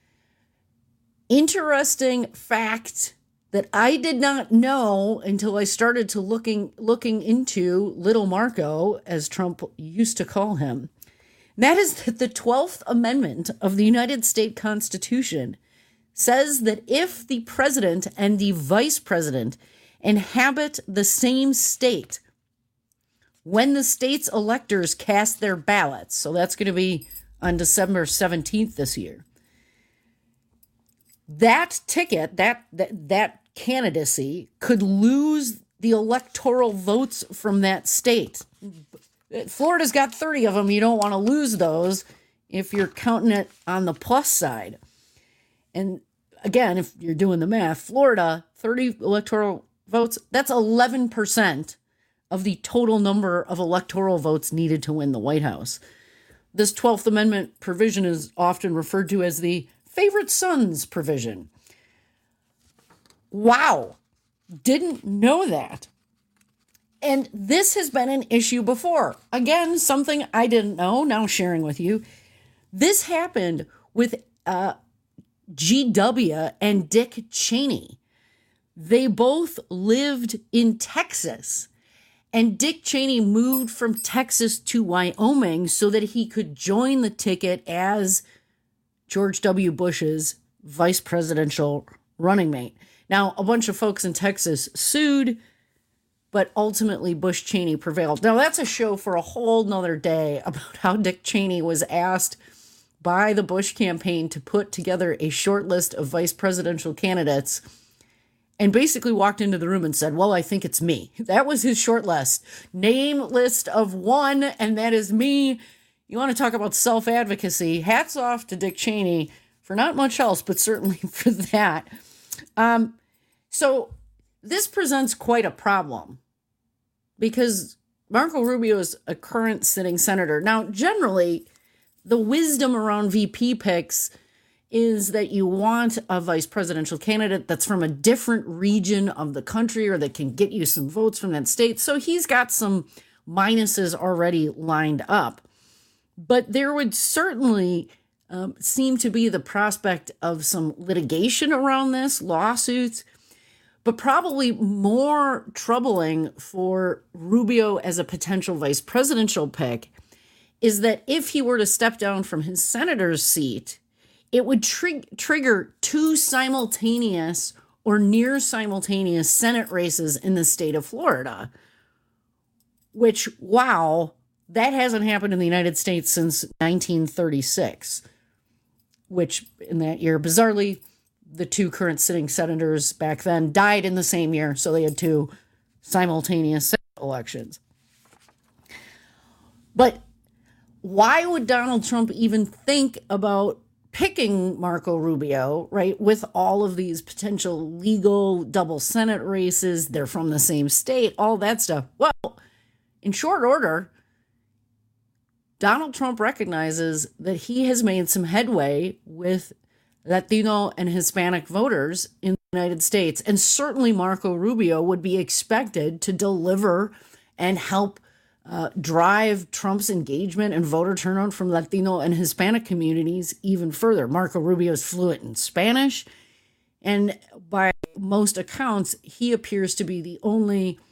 Interesting fact that I did not know until I started to looking into Little Marco, as Trump used to call him. And that is that the 12th Amendment of the United States Constitution says that if the president and the vice president inhabit the same state when the state's electors cast their ballots, so that's going to be on December 17th this year, that ticket, that candidacy could lose the electoral votes from that state. Florida's got 30 of them. You don't want to lose those if you're counting it on the plus side. And again, if you're doing the math, Florida, 30 electoral votes, that's 11% of the total number of electoral votes needed to win the White House. This 12th Amendment provision is often referred to as the favorite sons provision. Wow. Didn't know that. And this has been an issue before. Again, something I didn't know, now sharing with you. This happened with GW and Dick Cheney. They both lived in Texas. And Dick Cheney moved from Texas to Wyoming so that he could join the ticket as George W. Bush's vice presidential running mate. Now, a bunch of folks in Texas sued but ultimately Bush Cheney prevailed. Now, that's a show for a whole nother day about how Dick Cheney was asked by the Bush campaign to put together a short list of vice presidential candidates and basically walked into the room and said, well, I think it's me. That was his short list. Name list of one, and that is me. You want to talk about self-advocacy? Hats off to Dick Cheney for not much else, but certainly for that. So this presents quite a problem because Marco Rubio is a current sitting senator. Now, generally, the wisdom around VP picks is that you want a vice presidential candidate that's from a different region of the country or that can get you some votes from that state. So he's got some minuses already lined up. But there would certainly seem to be the prospect of some litigation around this, lawsuits, but probably more troubling for Rubio as a potential vice presidential pick is that if he were to step down from his senator's seat, it would trigger two simultaneous or near simultaneous Senate races in the state of Florida, which, wow, that hasn't happened in the United States since 1936, which in that year, bizarrely, the two current sitting senators back then died in the same year, so they had two simultaneous Senate elections. But why would Donald Trump even think about picking Marco Rubio, right, with all of these potential legal double Senate races? They're from the same state, all that stuff. Well, in short order, Donald Trump recognizes that he has made some headway with Latino and Hispanic voters in the United States. And certainly Marco Rubio would be expected to deliver and help drive Trump's engagement and voter turnout from Latino and Hispanic communities even further. Marco Rubio is fluent in Spanish, and by most accounts, he appears to be the only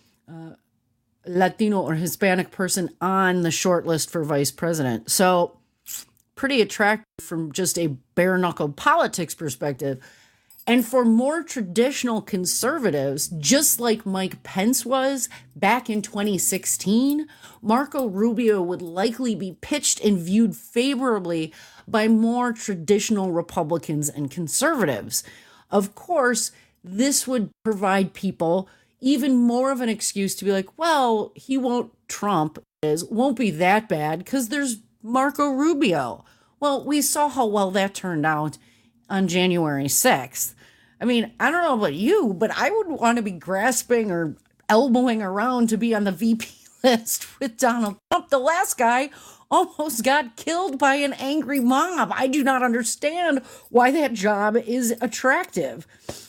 Latino or Hispanic person on the short list for vice president. So pretty attractive from just a bare-knuckle politics perspective. And for more traditional conservatives, just like Mike Pence was back in 2016, Marco Rubio would likely be pitched and viewed favorably by more traditional Republicans and conservatives. Of course, this would provide people even more of an excuse to be like, well, he won't won't be that bad because there's Marco Rubio. Well, we saw how well that turned out on January 6th. I mean, I don't know about you, but I would want to be grasping or elbowing around to be on the VP list with Donald Trump. The last guy almost got killed by an angry mob. I do not understand why that job is attractive.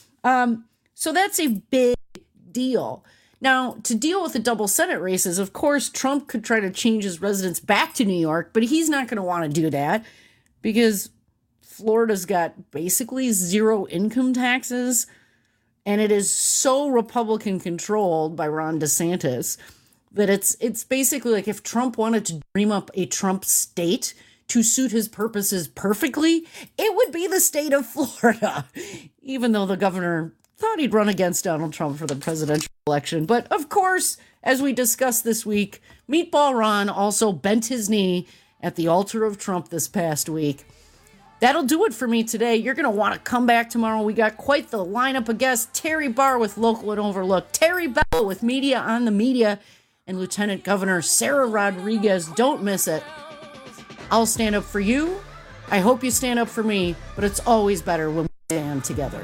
So that's a big deal. Now, to deal with the double Senate races, of course, Trump could try to change his residence back to New York, but he's not going to want to do that because Florida's got basically zero income taxes, and it is so Republican controlled by Ron DeSantis that it's basically like if Trump wanted to dream up a Trump state to suit his purposes perfectly, it would be the state of Florida, even though the governor thought he'd run against Donald Trump for the presidential election. But of course, as we discussed this week, Meatball Ron also bent his knee at the altar of Trump this past week. That'll do it for me today. You're going to want to come back tomorrow. We got quite the lineup of guests. Terry Barr with Local and Overlooked, Terry Bell with Media on the Media, and Lieutenant Governor Sarah Rodriguez. Don't miss it. I'll stand up for you. I hope you stand up for me, but it's always better when we stand together.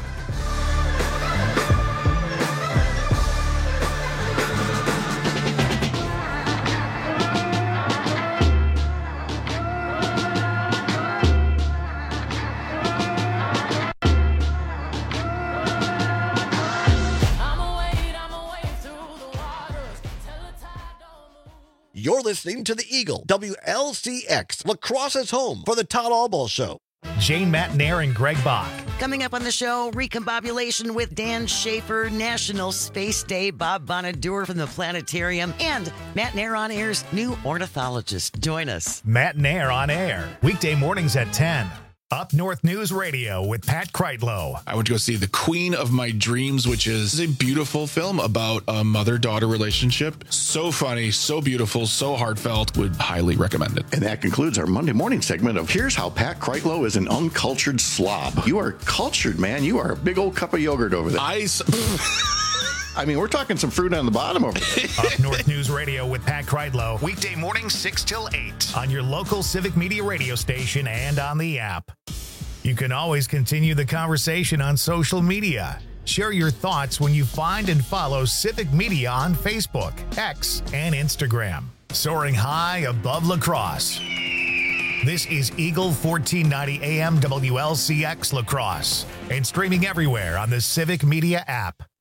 You're listening to the Eagle, WLCX, La Crosse's home for the Todd Albaugh Show. Jane Matnair and Greg Bach. Coming up on the show, recombobulation with Dan Schaefer, National Space Day, Bob Bonadur from the Planetarium, and Matt Nair on Air's new ornithologist. Join us. Matt Nair on Air, weekday mornings at 10 Up North News Radio with Pat Kreitlow. I went to go see The Queen of My Dreams, which is a beautiful film about a mother-daughter relationship. So funny, so beautiful, so heartfelt. Would highly recommend it. And that concludes our Monday morning segment of Here's How Pat Kreitlow is an Uncultured Slob. You are cultured, man. You are a big old cup of yogurt over there. I mean, we're talking some fruit on the bottom over there. Up North News Radio with Pat Kreitlow. Weekday mornings 6 till 8 on your local Civic Media radio station and on the app. You can always continue the conversation on social media. Share your thoughts when you find and follow Civic Media on Facebook, X, and Instagram. Soaring high above La Crosse. This is Eagle 1490 AM WLCX La Crosse and streaming everywhere on the Civic Media app.